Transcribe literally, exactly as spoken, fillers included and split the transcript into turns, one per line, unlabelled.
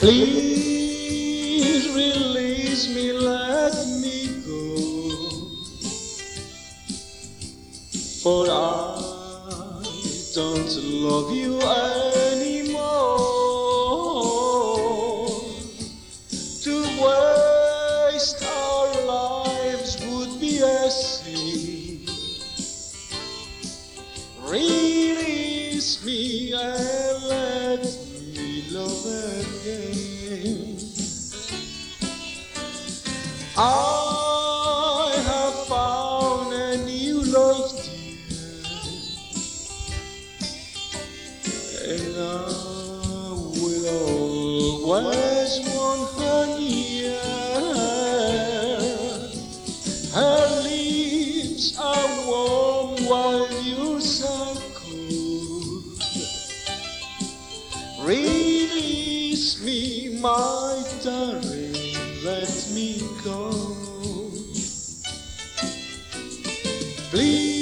Please release me, let me go, for I don't love you anymore. To waste our lives would be a sin. Release me and let me love again. I have found a new love, dear, and I will always want her near. Her lips are warm while yours are cold. Release me, my darling, let me go. Please.